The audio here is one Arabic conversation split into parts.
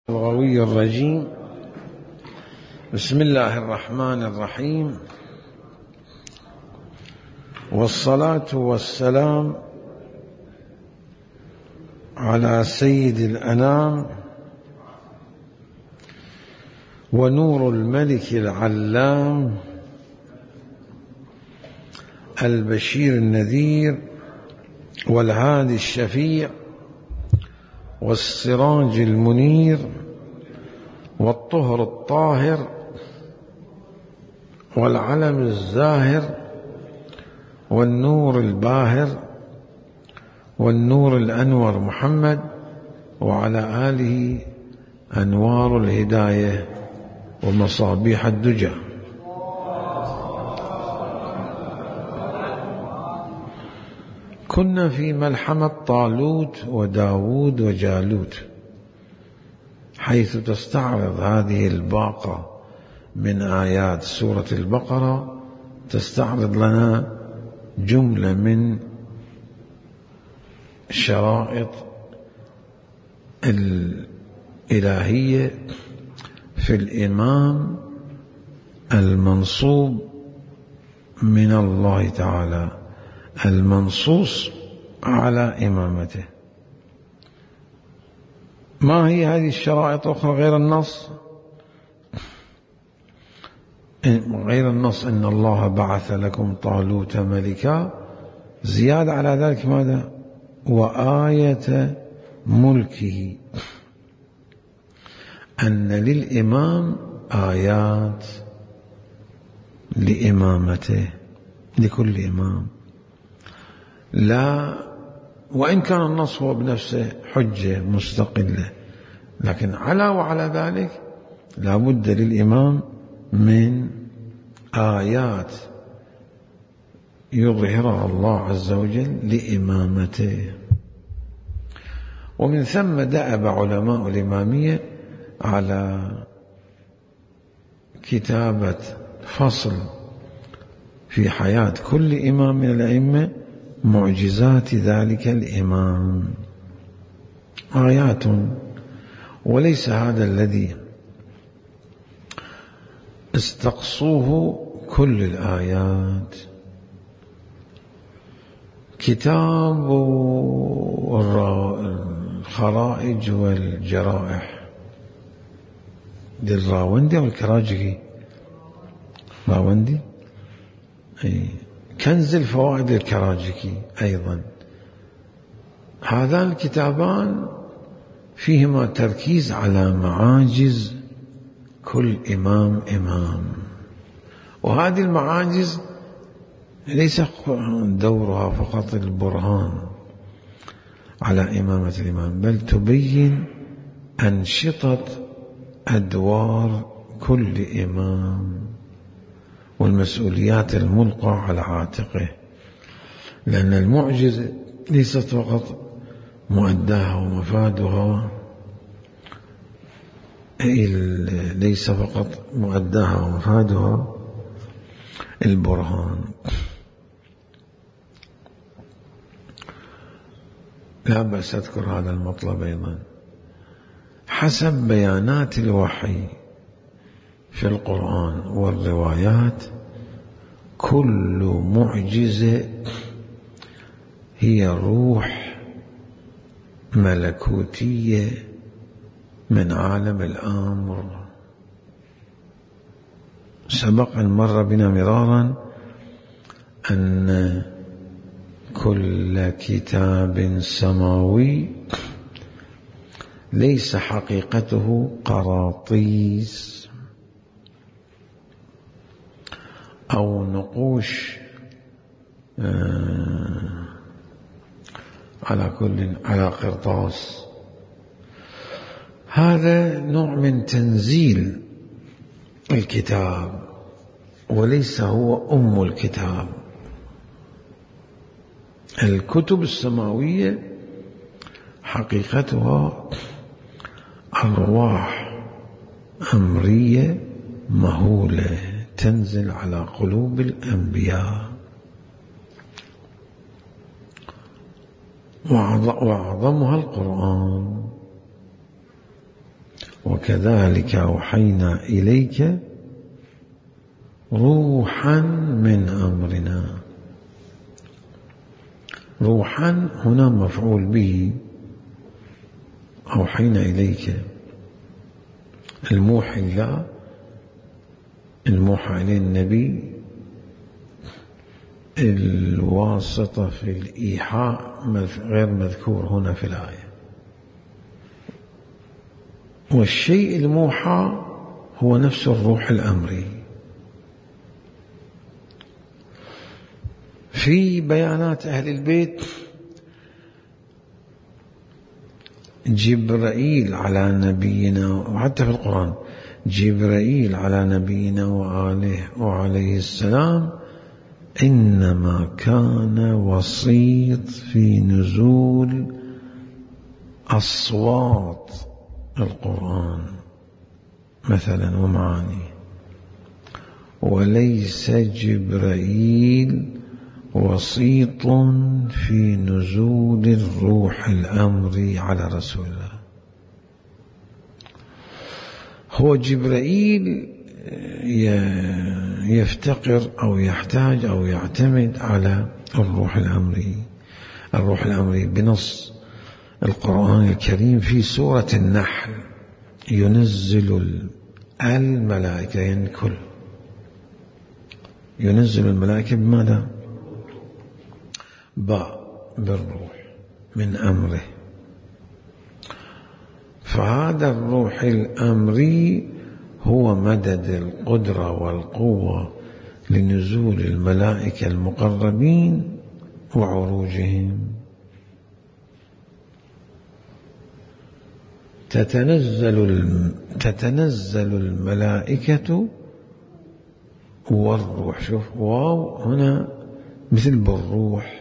الغوي الرجيم. بسم الله الرحمن الرحيم، والصلاة والسلام على سيد الأنام ونور الملك العلام البشير النذير والهادي الشفيع والسراج المنير والطهر الطاهر والعلم الزاهر والنور الباهر والنور الأنور محمد وعلى آله أنوار الهداية ومصابيح الدجى. كنا في ملحمة طالوت وداود وجالوت، حيث تستعرض هذه الباقة من آيات سورة البقرة، تستعرض لنا جملة من شرائط الإلهية في الإمام المنصوب من الله تعالى المنصوص على إمامته. ما هي هذه الشرائط أخرى غير النص؟ غير النص إن الله بعث لكم طالوت ملكا، زيادة على ذلك ماذا؟ وآية ملكه، أن للإمام آيات لإمامته، لكل إمام، لا وإن كان النص هو بنفسه حجة مستقلة، لكن وعلى ذلك لا بد للإمام من آيات يظهرها الله عز وجل لإمامته. ومن ثم دأب علماء الإمامية على كتابة فصل في حياة كل إمام من الأئمة، معجزات ذلك الإمام، آيات، وليس هذا الذي استقصوه كل الآيات. كتاب الخرائج والجرائح للراوندي والكراجي، راوندي كنز الفوائد الكراجكي أيضا. هذان الكتابان فيهما تركيز على معاجز كل إمام، وهذه المعاجز ليس دورها فقط البرهان على إمامة الإمام، بل تبين أنشطة أدوار كل إمام والمسؤوليات الملقى على عاتقه، لأن المعجزة ليست فقط مؤداها ومفادها، ليس فقط مؤداها ومفادها البرهان. لا بأس أذكر هذا المطلب أيضا. حسب بيانات الوحي في القرآن والروايات، كل معجزة هي روح ملكوتية من عالم الأمر. سبق أن مر بنا مرارا أن كل كتاب سماوي ليس حقيقته قراطيس أو نقوش على قرطاس. هذا نوع من تنزيل الكتاب، وليس هو أم الكتاب. الكتب السماوية حقيقتها أرواح أمرية مهولة تنزل على قلوب الأنبياء، وأعظمها القرآن، وكذلك أوحينا إليك روحا من أمرنا. روحا هنا مفعول به، أوحينا إليك الموحي الله، الموحى إليه النبي، الواسطة في الإيحاء غير مذكور هنا في الآية. والشيء الموحى هو نفس الروح الأمري. في بيانات أهل البيت جبرائيل على نبينا، وحتى في القرآن جبرائيل على نبينا وعليه السلام إنما كان وسيط في نزول أصوات القرآن مثلا ومعانيه، وليس جبرائيل وسيط في نزول الروح الأمري على رسول الله. هو جبرائيل يفتقر أو يحتاج أو يعتمد على الروح الأمري. الروح الأمري بنص القرآن الكريم في سورة النحل ينزل الملائكة، ينكل ينزل الملائكة بماذا؟ بالروح من أمره. فهذا الروح الأمري هو مدد القدرة والقوة لنزول الملائكة المقربين وعروجهم. تتنزل الملائكة والروح. شوف واو هنا مثل بالروح.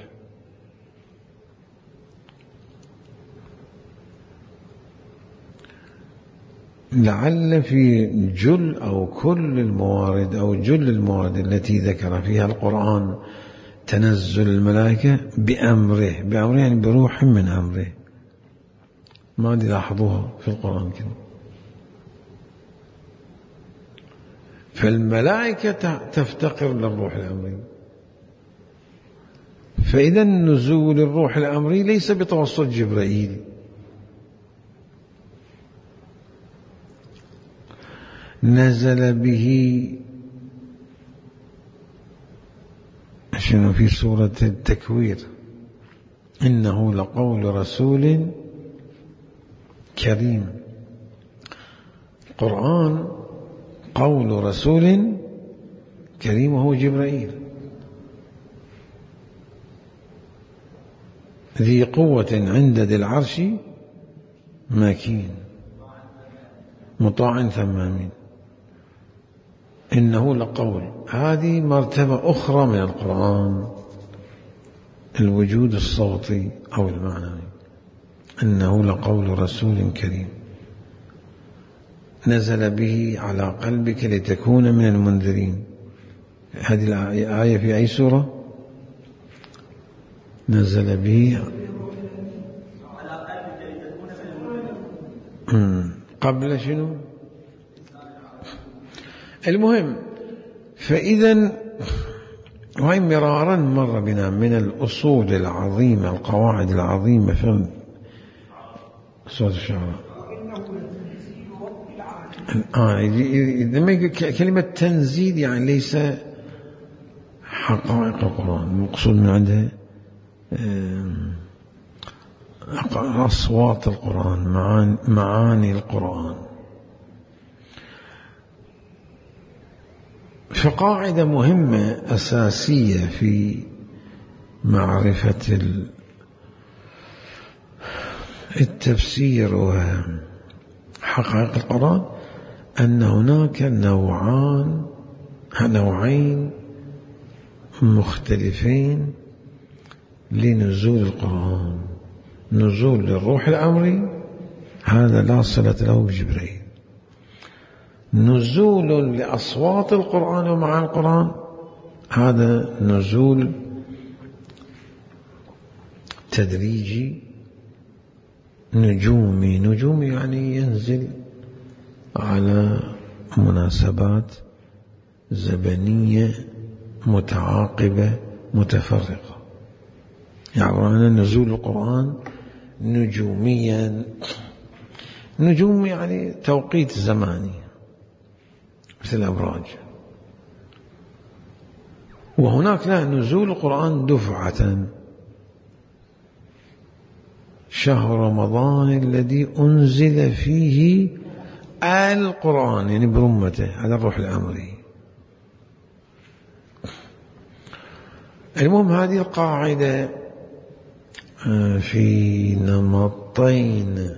لعل في جل أو كل الموارد أو جل الموارد التي ذكر فيها القرآن تنزل الملائكة بأمره، بأمره يعني بروح من أمره. ما لاحظوها في القرآن كده. فالملائكة تفتقر للروح الأمري. فإذا نزول الروح الأمري ليس بتوسط جبرائيل، نزل به شنو في سورة التكوير إنه لقول رسول كريم. القرآن قول رسول كريم وهو جبرائيل ذي قوة عند ذي العرش مكين مطاع ثم أمين. إنه لقول، هذه مرتبة أخرى من القرآن، الوجود الصوتي أو المعنوي. إنه لقول رسول كريم نزل به على قلبك لتكون من المنذرين. هذه الآية في أي سورة؟ نزل به قبل شنو؟ المهم، فإذا وهي مرارا مر بنا من الأصول العظيمة القواعد العظيمة في سورة الشعراء. كلمة تنزيل يعني ليس حقائق القرآن، المقصود من عندها أصوات القرآن، معاني القرآن. فقاعدة مهمة أساسية في معرفة التفسير وحقائق القرآن أن هناك نوعين مختلفين لنزول القرآن. نزول للروح الأمري هذا لا صلة له بجبريل. نزول لأصوات القرآن ومع القرآن هذا نزول تدريجي نجومي. نجومي يعني ينزل على مناسبات زمنية متعاقبة متفرقة. يعبر عن نزول القرآن نجوميا، نجوم يعني توقيت زماني مثل الأبراج. وهناك له نزول القرآن دفعة، شهر رمضان الذي أنزل فيه القرآن، يعني برمته على الروح الأمري. المهم هذه القاعدة في نمطين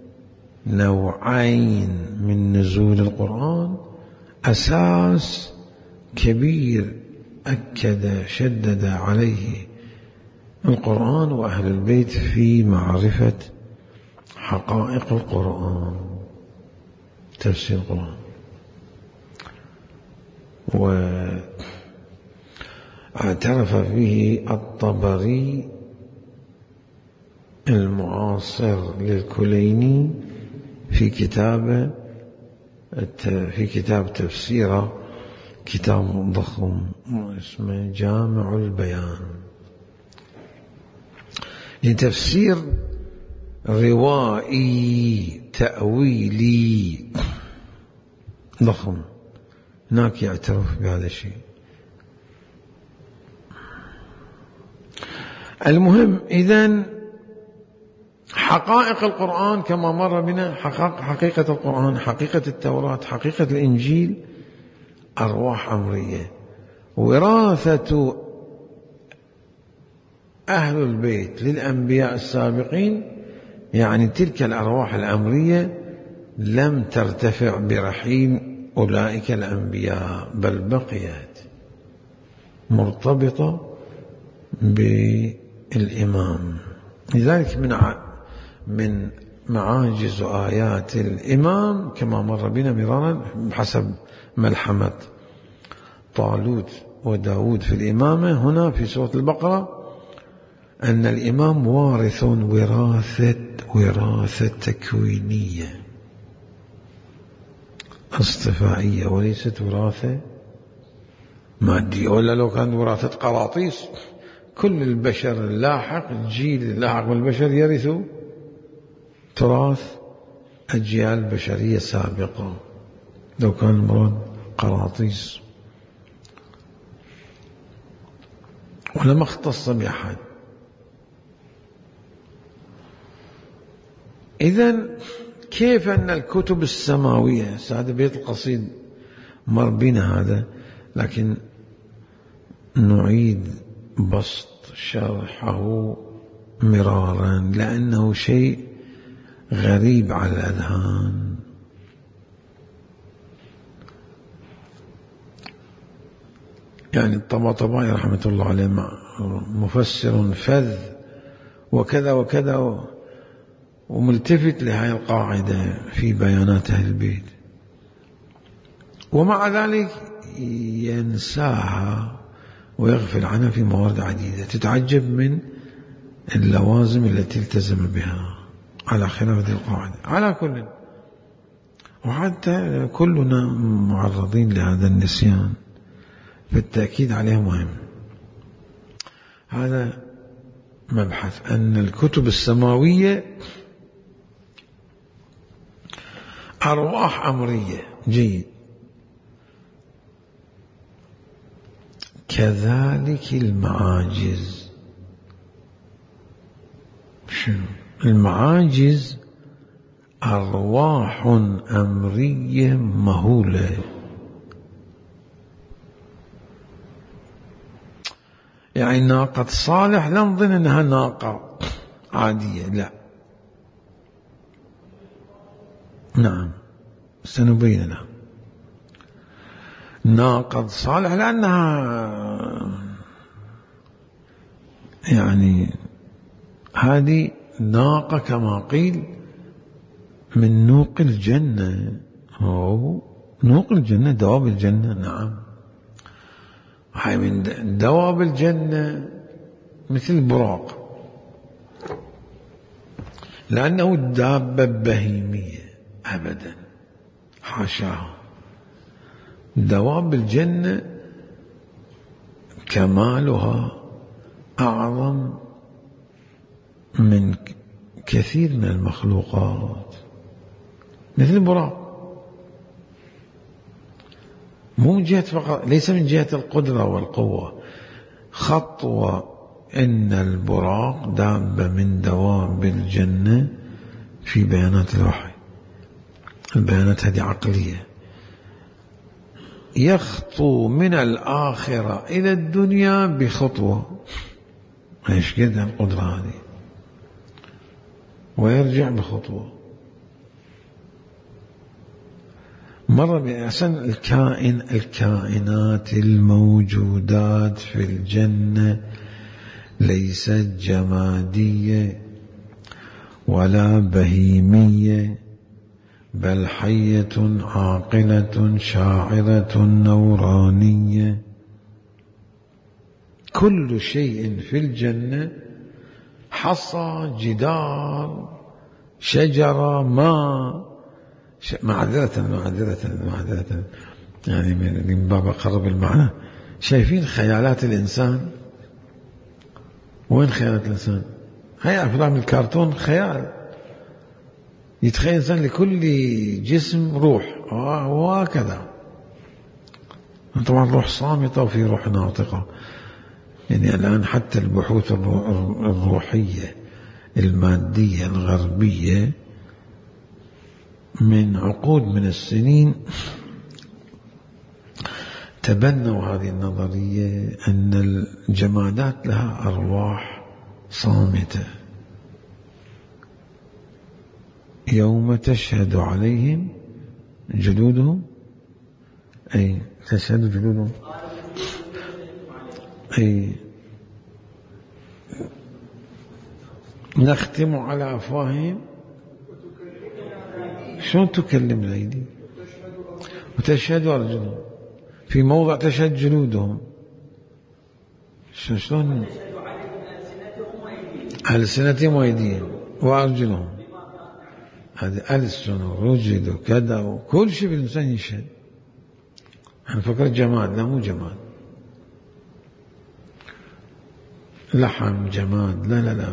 نوعين من نزول القرآن أساس كبير أكد شدد عليه القرآن وأهل البيت في معرفة حقائق القرآن، تفسير القرآن. واعترف به الطبري المعاصر للكليني في كتاب تفسيره، كتاب ضخم اسمه جامع البيان، لتفسير روائي تأويلي ضخم. هناك يعترف بهذا الشيء. المهم إذن حقائق القرآن كما مر بنا، حقيقة القرآن، حقيقة التوراة، حقيقة الإنجيل، أرواح أمرية. وراثة أهل البيت للأنبياء السابقين، يعني تلك الأرواح الأمرية لم ترتفع برحيم أولئك الأنبياء، بل بقيت مرتبطة بالإمام. لذلك من معاجز آيات الإمام كما مر بنا مرارا بحسب ملحمة طالوت وداود في الإمامة هنا في سورة البقرة، أن الإمام وارث وراثة تكوينية اصطفائية، وليست وراثة مادية. ولا لو كان وراثة قراطيس كل البشر اللاحق، الجيل اللاحق من البشر يرث تراث أجيال بشرية سابقة، لو كان المراد قراطيس، ولما اختص بأحد. إذن كيف أن الكتب السماوية، هذا بيت القصيد مر بنا هذا، لكن نعيد بسط شرحه مرارا لأنه شيء غريب على الأذهان. يعني الطباطبائي رحمة الله عليه مفسر فذ وكذا وكذا، وملتفت لهذه القاعدة في بيانات أهل البيت، ومع ذلك ينساها ويغفل عنها في موارد عديدة. تتعجب من اللوازم التي التزم بها على خلاف هذه القاعدة. على كل، وحتى كلنا معرضين لهذا النسيان، فالتأكيد عليه مهم. هذا مبحث أن الكتب السماوية أرواح أمرية. جيد. كذلك المعاجز. المعاجز أرواح أمرية مهولة، يعني ناقة صالح لا نظن أنها ناقة عادية، لا، نعم سنبين لها. ناقة صالح لأنها يعني هذه ناقة كما قيل من نوق الجنة، أو نوق الجنة دواب الجنة. نعم، هاي من دواب الجنة مثل البراق، لأنه دابة بهيمية أبدا، حاشاه. دواب الجنة كمالها أعظم من كثير من المخلوقات، مثل البراق، مو من جهة فقط، ليس من جهة القدرة والقوة، خطوة. إن البراق دابة من دواب الجنة في بيانات الوحي، البيانات هذه عقلية. يخطو من الآخرة إلى الدنيا بخطوة، ايش قد القدرة هذه، ويرجع بخطوة. مرة بأحسن الكائنات الموجودات في الجنة ليست جمادية ولا بهيمية، بل حية عاقلة شاعرة نورانية. كل شيء في الجنة، حصى، جدار، شجرة، ماء، معذرة يعني من باب قرب المعنى. شايفين خيالات الإنسان؟ وين خيالات الإنسان؟ هاي أفلام الكرتون خيال، يتخيل إنسان لكل جسم روح، وهكذا. طبعا روح صامتة وفي روح ناطقة. يعني الآن حتى البحوث الروحية المادية الغربية من عقود من السنين تبنوا هذه النظرية، أن الجمادات لها أرواح صامتة يوم تشهد عليهم جلودهم، أي تشهد جلودهم، أي نختم على أفواههم. شلون تكلم الأيدي؟ وتشهد أرجلهم، في موضع تشهد جلودهم. شلون؟ ألسنتهم وأيديهم وأرجلهم، هذه ألسن ورجل وكذا وكل شيء بالإنسان يشهد. أنا فكرت جماد، لا مو جماد، لحم جماد، لا لا لا.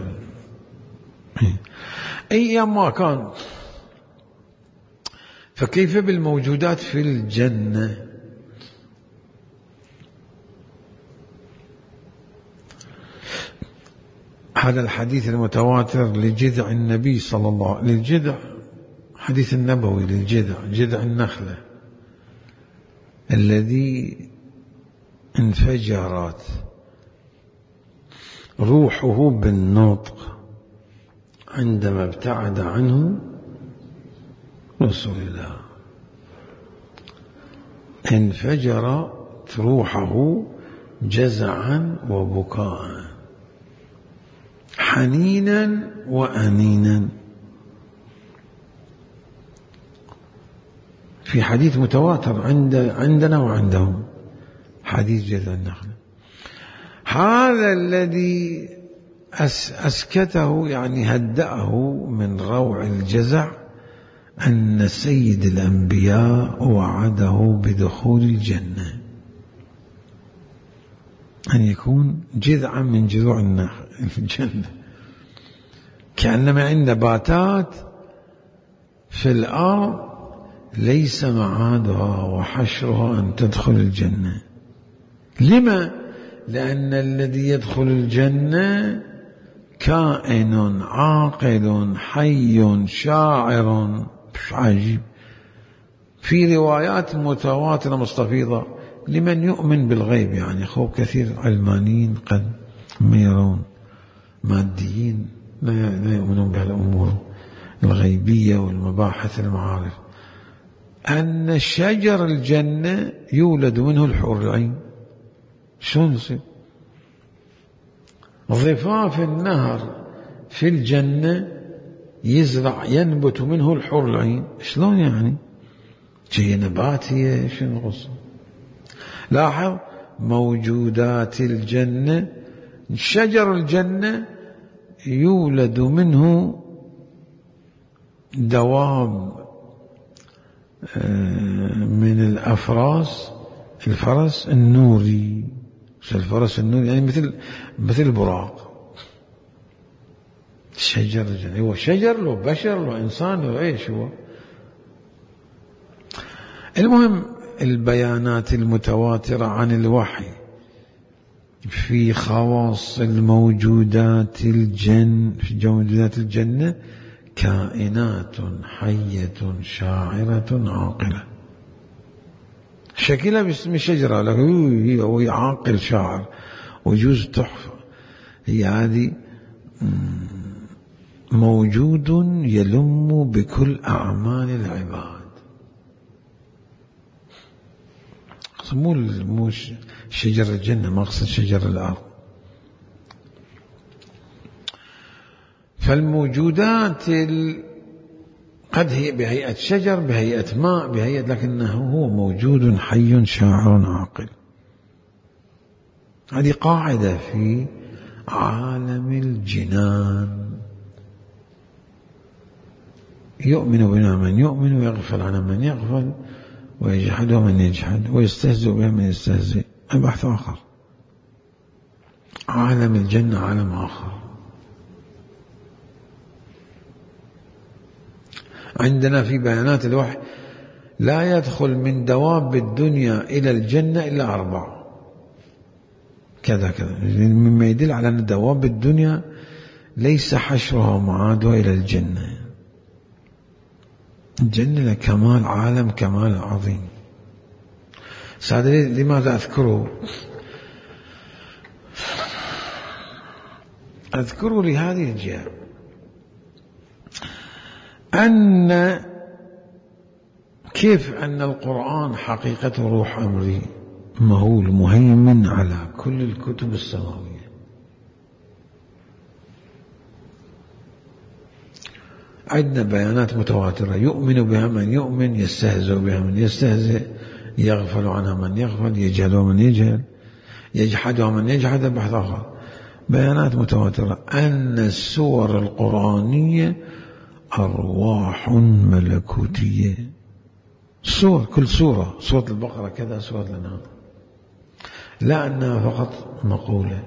أيام ما كان. فكيف بالموجودات في الجنة؟ هذا الحديث المتواتر لجذع النبي صلى الله عليه وسلم، للجذع، حديث النبوي للجذع، جذع النخلة الذي انفجرت روحه بالنطق عندما ابتعد عنه رسول الله. انفجرت روحه جزعا وبكاء، حنينا وأنينا. في حديث متواتر عندنا وعندهم، حديث جذع النخلة. هذا الذي أسكته، يعني هدأه من روع الجزع، أن سيد الأنبياء وعده بدخول الجنة، أن يكون جذعا من جذوع النخل في الجنة، كأنما عند نباتات في الأرض ليس معادها وحشرها أن تدخل الجنة. لما؟ لأن الذي يدخل الجنة كائن عاقل حي شاعر. عجيب. في روايات متواترة مستفيضة لمن يؤمن بالغيب، يعني خو كثير علمانيين قد ما يرون، ماديين لا يؤمنون بهالأمور الغيبية والمباحث المعارف، أن شجر الجنة يولد منه الحور العين. شلون يصير؟ ضفاف النهر في الجنة يزرع ينبت منه الحور العين. شلون يعني؟ شيء نباتية، شنو القصة؟ لاحظ موجودات الجنة، شجر الجنة يولد منه دواب من الأفراس الفرس النوري. الفرس النوري يعني مثل البراق. شجر، هو شجر له بشر له إنسان له إيش هو. المهم البيانات المتواترة عن الوحي في خواص الموجودات في موجودات الجنة كائنات حية شاعرة عاقلة. شكلها باسم الشجرة لكن هي عاقل شاعر وجوز تحفة. هي هذه موجود يلم بكل أعمال العباد. مو شجر الجنة، مقصد شجر الأرض. فالموجودات قد هي بهيئة شجر، بهيئة ماء، بهيئة، لكنه هو موجود حي شاعر عاقل. هذه قاعدة في عالم الجنان. يؤمن بنا من يؤمن ويغفل عن من يغفل ويجحد من يجحد ويستهزئ بها من يستهزئ. البحث آخر. عالم الجنة عالم آخر. عندنا في بيانات الوحي لا يدخل من دواب الدنيا إلى الجنة إلا 4 كذا كذا، مما يدل على أن دواب الدنيا ليس حشرها ومعادها إلى الجنة. الجنة كمال، عالم كمال عظيم. لماذا أذكره لهذه الجهة، أن كيف أن القرآن حقيقة روح أمري مهول مهيمن على كل الكتب السماوية. عندنا بيانات متواترة يؤمن بها من يؤمن، يستهزئ بها من يستهزئ، يغفل عنها من يغفل، يجهل من يجهل، يجحدها من يجحد. بحث آخر. بيانات متواترة أن السور القرآنية أرواح ملكوتية. سور، كل سورة، سورة البقرة كذا، سورة الأنعام، لا أنها فقط مقولة.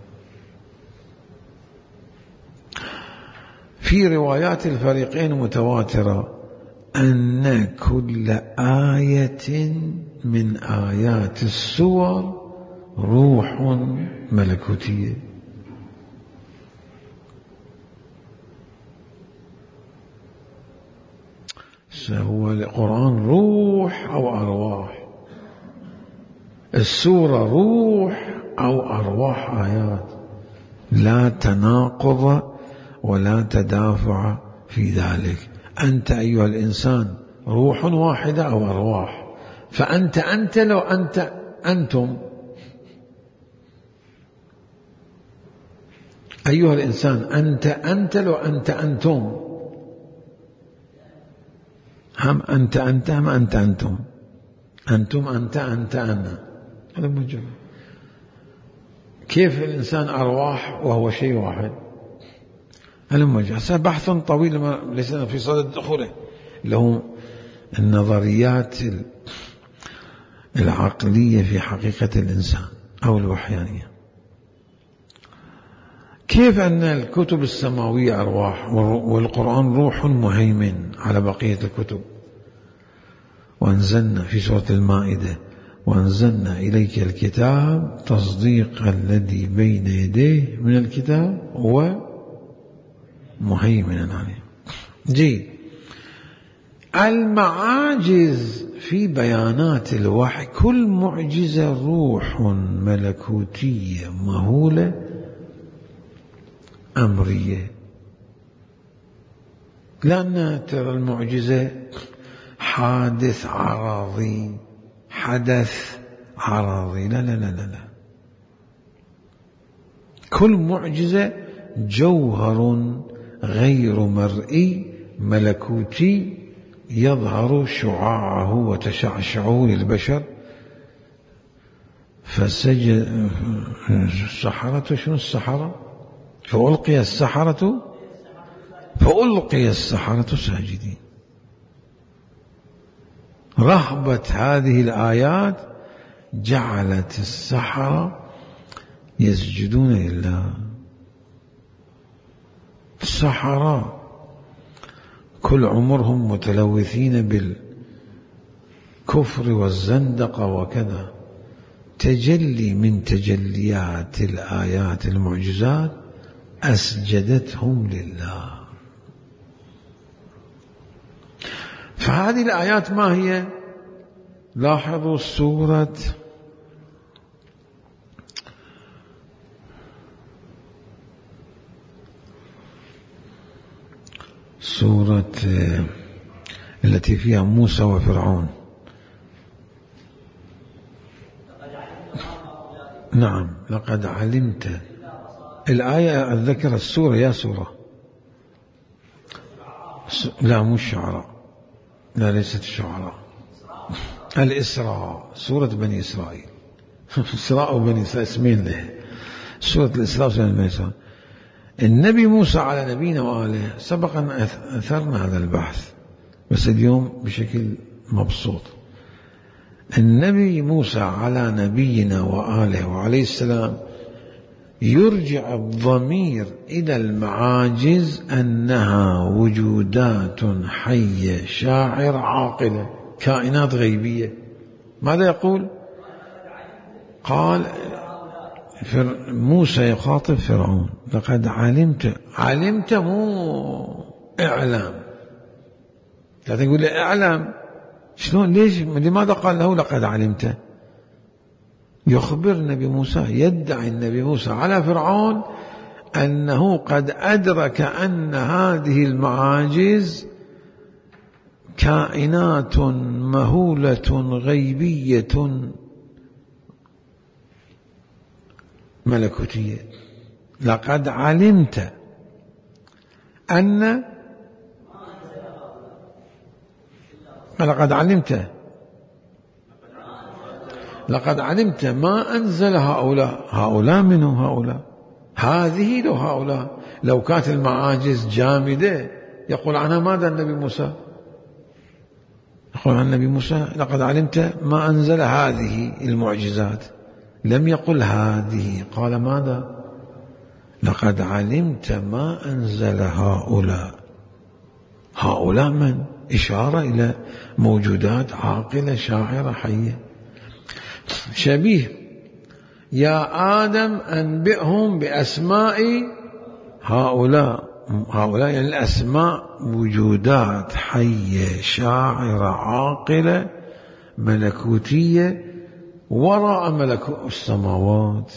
في روايات الفريقين متواترة أن كل آية من آيات السور روح ملكوتية. هو القرآن روح أو أرواح، السورة روح أو أرواح آيات، لا تناقض ولا تدافع في ذلك. أنت أيها الإنسان روح واحدة أو أرواح، فأنت لو أنتم أيها الإنسان أنت لو أنتم، هم أنت هم أنتم أنت أنا. هذا موجود. كيف الإنسان أرواح وهو شيء واحد؟ هذا موجود. بحث طويل ليس في صدد دخوله، له النظريات العقلية في حقيقة الإنسان أو الوحيانية. كيف أن الكتب السماوية أرواح والقرآن روح مهيمن على بقية الكتب. وأنزلنا في سورة المائدة وأنزلنا إليك الكتاب تصديق الذي بين يديه من الكتاب ومهيمنا عليه. جيد. المعاجز في بيانات الوحي، كل معجزة روح ملكوتية مهولة أمرية. لأن ترى المعجزة حدث عراضي، لا لا لا لا. كل معجزة جوهر غير مرئي ملكوتي يظهر شعاعه وتشعشعه للبشر. فسجد السحرة، شنو السحرة؟ فألقي السحرة ساجدين. رهبة هذه الآيات جعلت السحرة يسجدون لله. السحرة كل عمرهم متلوثين بالكفر والزندقة وكذا، تجلي من تجليات الآيات المعجزات أسجدتهم لله. فهذه الآيات ما هي؟ لاحظوا سورة التي فيها موسى وفرعون. نعم، لقد علمت. الآية أتذكر السورة، يا سورة، لا مش الشعراء، لا ليست الشعراء، الإسراء، سورة بني إسرائيل. إسراء وبني إسرائيل اسمين له، سورة الإسراء وسورة بني إسرائيل. النبي موسى على نبينا وآله سبق أن أثرنا هذا البحث، بس اليوم بشكل مبسوط. النبي موسى على نبينا وآله وعليه السلام يرجع الضمير إلى المعاجز أنها وجودات حية شاعرة عاقلة، كائنات غيبية. ماذا يقول؟ قال موسى يخاطب فرعون: لقد علمت مو إعلام. لا تقول لي إعلام، شلون؟ ليش؟ لماذا قال له لقد علمت؟ يخبر النبي موسى، يدعي النبي موسى على فرعون أنه قد أدرك أن هذه المعاجز كائنات مهولة غيبية ملكوتية. لقد علمت أن لقد علمت ما أنزل هؤلاء منه هؤلاء، هذه لو هؤلاء لو كانت المعاجز جامدة يقول عنها ماذا النبي موسى؟ يقول عن النبي موسى: لقد علمت ما أنزل هذه المعجزات. لم يقل هذه، قال ماذا؟ لقد علمت ما أنزل هؤلاء من؟ إشارة إلى موجودات عاقلة شاعرة حية. شبيه: يا آدم أنبئهم بأسماء هؤلاء يعني الأسماء وجودات حية شاعرة عاقلة ملكوتية وراء ملكوت السماوات.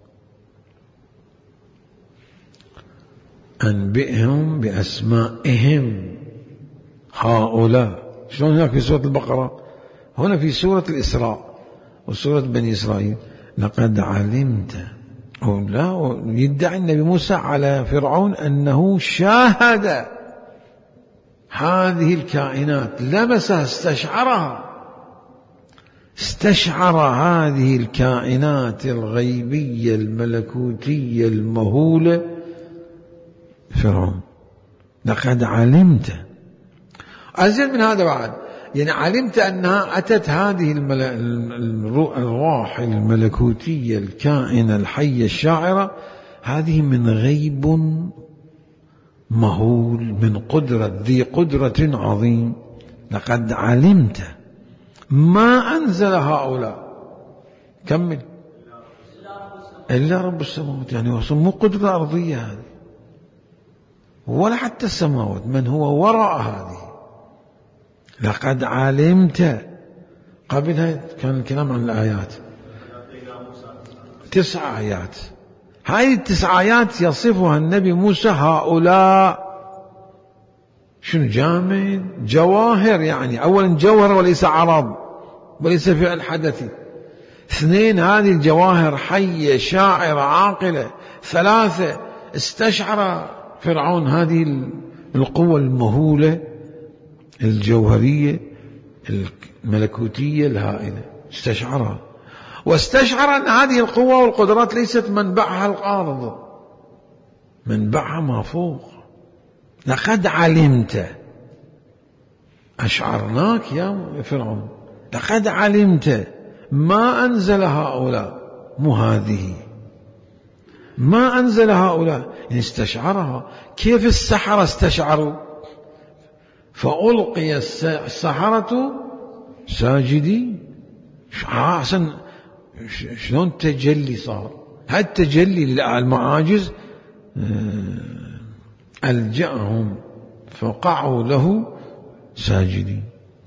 أنبئهم بأسمائهم هؤلاء. شلون هناك في سورة البقرة، هنا في سورة الإسراء وسورة بني إسرائيل لقد علمت. لا، يدعي النبي موسى على فرعون أنه شاهد هذه الكائنات، لمسها، استشعر هذه الكائنات الغيبية الملكوتية المهولة فرعون. لقد علمت. أزيد من هذا بعد، يعني علمت أنها أتت هذه الأرواح الملكوتية الكائنة الحية الشاعرة، هذه من غيب مهول، من قدرة ذي قدرة عظيم. لقد علمت ما أنزل هؤلاء، كمل، إلا رب السماوات. يعني مو قدرة أرضية هذه ولا حتى السماوات، من هو وراء هذه. لقد علمت. قبلها كان الكلام عن الآيات 9 آيات. هذه 9 آيات يصفها النبي موسى هؤلاء شنو؟ جامد، جواهر. يعني أولا جوهر وليس عرض وليس فعل حدثي. 2 هذه الجواهر حية شاعرة عاقلة. 3 استشعر فرعون هذه القوة المهولة الجوهرية الملكوتية الهائلة، استشعرها، واستشعر أن هذه القوة والقدرات ليست منبعها الأرض، منبعها ما فوق. لقد علمت أشعرناك يا فرعون لقد علمت ما أنزل هؤلاء، مو هذه، ما أنزل هؤلاء، يعني استشعرها. كيف السحرة استشعروا؟ فألقي السحرة ساجدين. أحسن شلون تجلي صار؟ هذا التجلي للمعاجز ألجأهم فقعوا له ساجدين.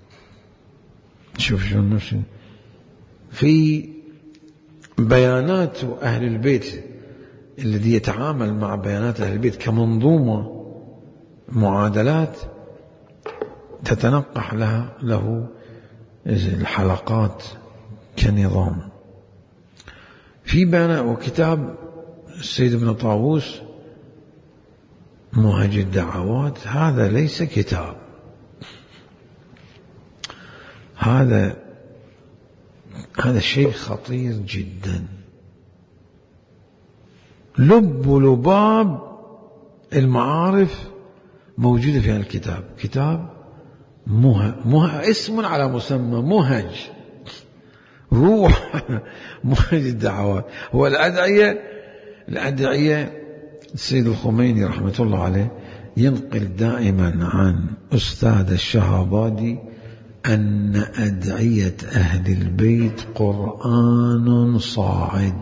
شوف شلون نفسه في بيانات أهل البيت، الذي يتعامل مع بيانات أهل البيت كمنظومة معادلات تتنقح له الحلقات كنظام. في بيانات وكتاب السيد ابن طاووس منهج الدعوات، هذا ليس كتاب، هذا شيء خطير جدا. لباب المعارف موجودة في الكتاب، كتاب اسم على مسمى، مهج روح مهج الدعوات. هو الأدعية السيد الخميني رحمة الله عليه ينقل دائما عن أستاذ الشهابادي أن أدعية أهل البيت قرآن صاعد.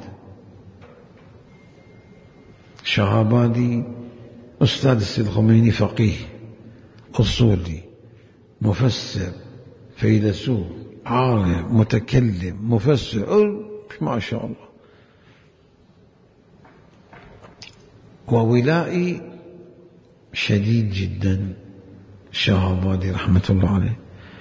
شهابادي أستاذ السيد الخميني فقيه أصولي مفسر فيلسوف عالم متكلم مفسر ما شاء الله، وولائي شديد جدا الشهابادي رحمة الله عليه.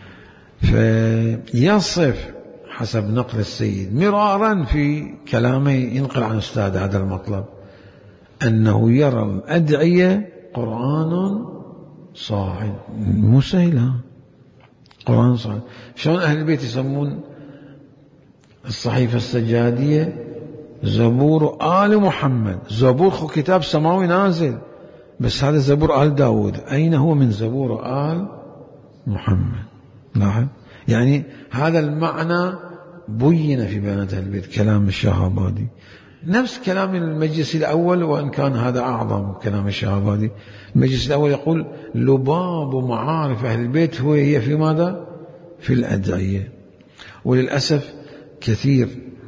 فيصف حسب نقل السيد مرارا في كلامه ينقل عن أستاذ هذا المطلب أنه يرى الأدعية قرآن صاعد، مو سهلة، قرآن صاعد. شلون أهل البيت يسمون الصحيفة السجادية زبور آل محمد؟ زبور خو كتاب سماوي نازل، بس هذا زبور آل داود، أين هو من زبور آل محمد؟ لاحظ يعني هذا المعنى بين في بيانات أهل البيت كلام الشهابادي، نفس كلام المجلس الأول، وإن كان هذا أعظم كلام الشهابادي. المجلس الأول يقول لباب معارف أهل البيت هي في ماذا؟ في الأدعية. وللأسف كثير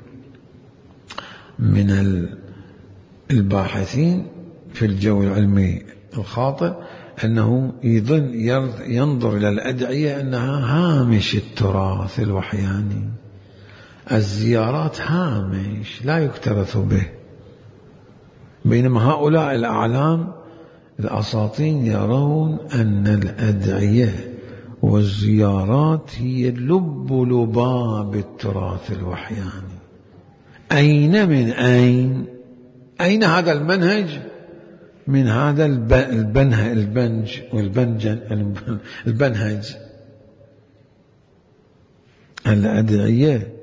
من الباحثين في الجو العلمي الخاطئ أنه ينظر إلى الأدعية أنها هامش التراث الوحياني، الزيارات هامش لا يكترث به، بينما هؤلاء الأعلام الأساطين يرون أن الأدعية والزيارات هي لباب التراث الوحياني. أين من أين هذا المنهج؟ من هذا البنهج الأدعية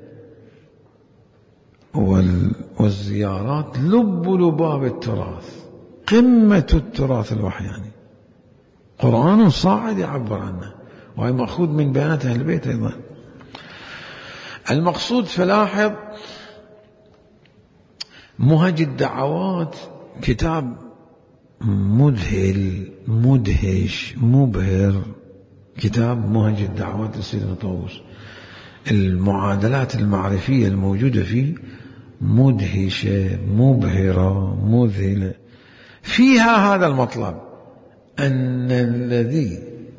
والزيارات لباب التراث، قمة التراث الوحياني، قرآن صاعد يعبر عنه، وهي مأخوذ من بيانات أهل البيت أيضا. المقصود فلاحظ منهج الدعوات كتاب مذهل مدهش مبهر، كتاب منهج الدعوات للسيد ابن طاووس. المعادلات المعرفية الموجودة فيه مدهشة مبهرة مذهلة، فيها هذا المطلب أن الذي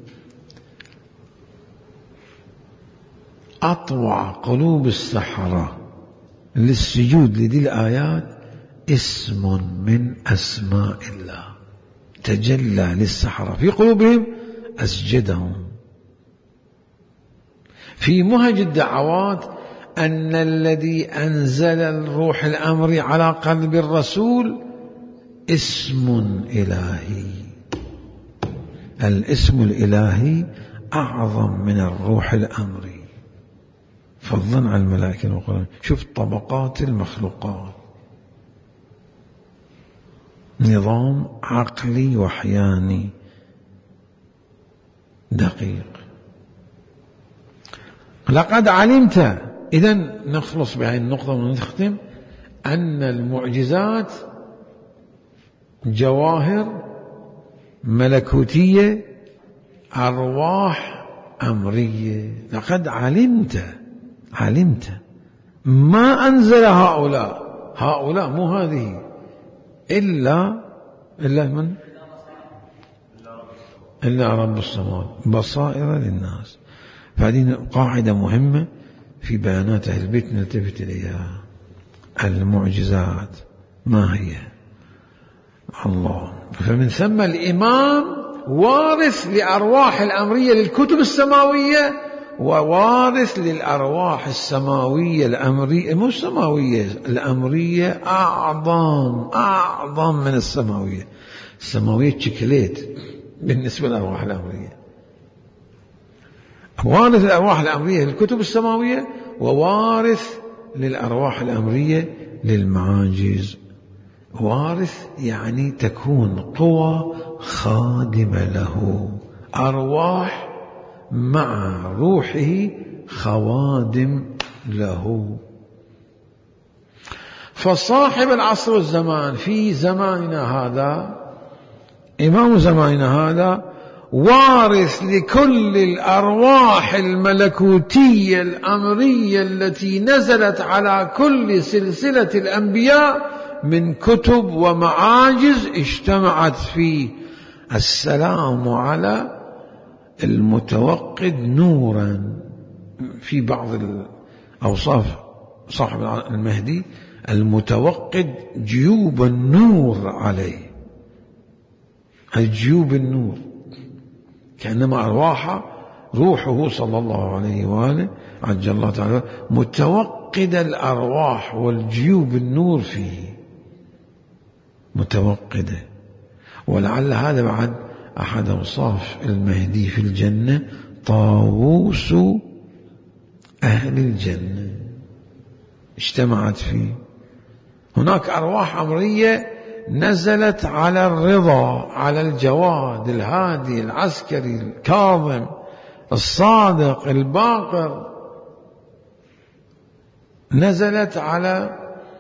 أطوع قلوب السحرة للسجود لذي الآيات اسم من أسماء الله تجلى للسحرة في قلوبهم أسجدهم. في منهج الدعوات أن الذي أنزل الروح الأمر على قلب الرسول اسم إلهي، الاسم الإلهي أعظم من الروح الأمري فضلا عن الملائكة والقرآن. شوف طبقات المخلوقات، نظام عقلي وحياني دقيق. لقد علمت. إذن نخلص بهذه النقطة ونختم أن المعجزات جواهر ملكوتية، أرواح أمرية. لقد علمت ما أنزل هؤلاء مو هذه إلا من إلا رب السماوات بصائر للناس. فهذه قاعدة مهمة في بيانات أهل البيت نلتفت إليها. المعجزات ما هي؟ الله. فمن ثم الإمام وارث لأرواح الأمرية للكتب السماوية، ووارث للأرواح السماوية الأمرية، مو السماوية الأمرية، أعظم من السماوية. السماوية شكلت بالنسبة للأرواح الأمرية. وارث الأرواح الأمرية للكتب السماوية، ووارث للأرواح الأمرية للمعاجز. وارث يعني تكون قوى خادمة له، أرواح مع روحه خوادم له. فصاحب العصر والزمان في زماننا هذا، إمام زماننا هذا، وارث لكل الأرواح الملكوتية الأمرية التي نزلت على كل سلسلة الأنبياء من كتب ومعاجز اجتمعت في السلام على المتوقد نورا. في بعض الأوصاف صاحب المهدي المتوقد جيوب النور عليه، الجيوب النور، كأنما أرواح روحه صلى الله عليه وآله عجل الله تعالى متوقد الأرواح والجيوب النور فيه متوقدة. ولعل هذا بعد أحد أوصاف المهدي في الجنة، طاووس أهل الجنة اجتمعت فيه. هناك أرواح أمرية نزلت على الرضا، على الجواد الهادي العسكري الكاظم الصادق الباقر، نزلت على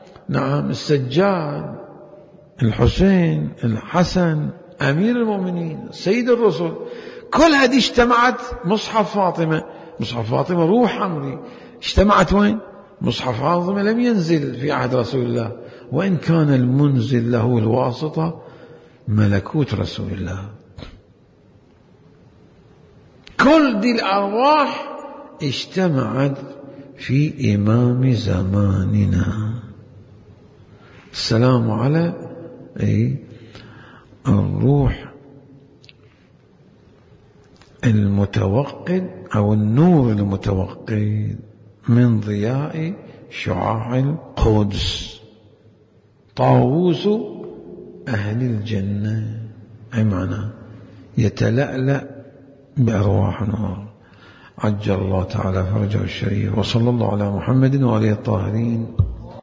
السجاد الحسين الحسن أمير المؤمنين سيد الرسل. كل هذه اجتمعت مصحف فاطمة. مصحف فاطمة روح أمري، اجتمعت وين؟ مصحف فاطمة لم ينزل في عهد رسول الله، وإن كان المنزل له الواسطة ملكوت رسول الله. كل دي الأرواح اجتمعت في إمام زماننا. السلام على الروح المتوقد أو النور المتوقد من ضياء شعاع القدس، طاووس أهل الجنة، أي معنى يتلألأ بأرواح نار. عجل الله تعالى فرجه الشريف. وصلى الله على محمد وآله الطاهرين.